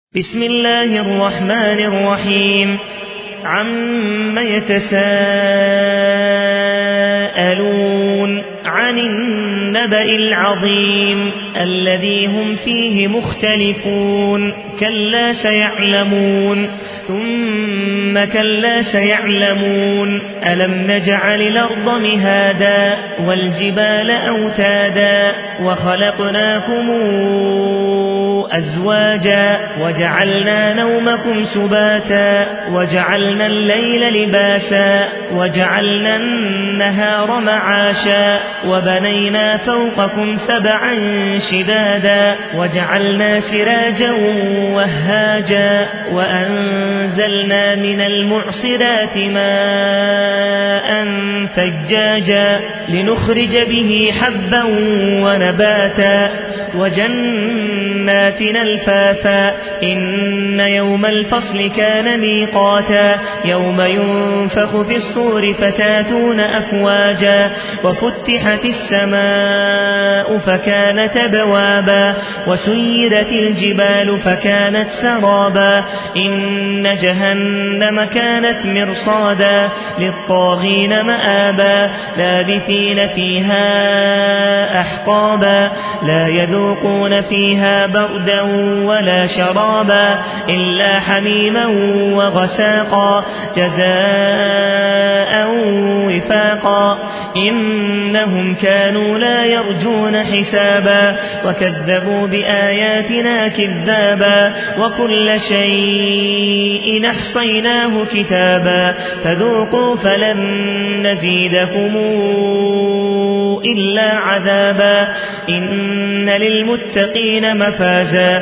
بسم الله الرحمن الرحيم عم يتساءلون عن النبأ العظيم الذي هم فيه مختلفون كلا سيعلمون ثم كلا سيعلمون ألم نجعل الأرض مهادا والجبال أوتادا وخلقناكم أزواجا وجعلنا نومكم سباتا وجعلنا الليل لباسا وجعلنا النهار معاشا وبنينا فوقكم سبعا شدادا وجعلنا سراجا وهاجا وأنزلنا من المعصرات ماء ثجاجا لنخرج به حبا ونباتا وجنات ألفافا إن يوم الفصل كان ميقاتا يوم ينفخ في الصور فتاتون أفواجا وفتحت السماء فكانت أبوابا وسيرت الجبال فكانت سرابا إن جهنم كانت مرصادا للطاغين مآبا لابثين فيها أحقابا لا يذوقون فيها بردا ولا شرابا إلا حميما وغساقا جزاء وفاقا إنهم كانوا لا يرجون حسابا وكذبوا بآياتنا كذابا وكل شيء أحصيناه كتابا فذوقوا فلن نزيدكم إلا عذابا إن للمتقين مفازا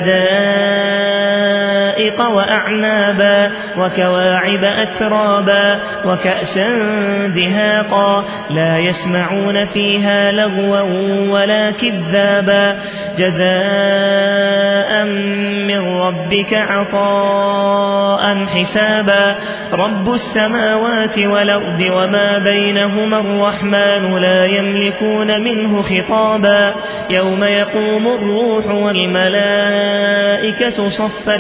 حدائق وأعنابا وكواعب أترابا وكأسا دهاقا لا يسمعون فيها لغوا ولا كذابا جزاء من ربك عطاء حسابا رب السماوات والأرض وما بينهما الرحمن لا يملكون منه خطابا يوم يقوم الروح والملائكة صفا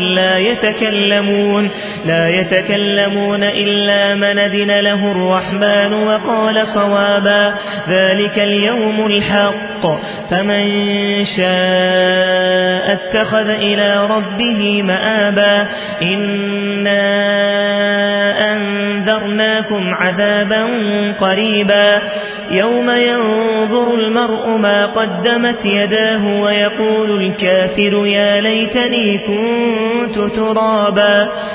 لا يتكلمون إلا من أذن له الرحمن وقال صوابا ذلك اليوم الحق فمن شاء اتخذ إلى ربه مآبا إنا أنذرناكم عذابا قريبا يوم ينظر المرء ما قدمت يداه ويقول الكافر يا ليتني كنت ترابا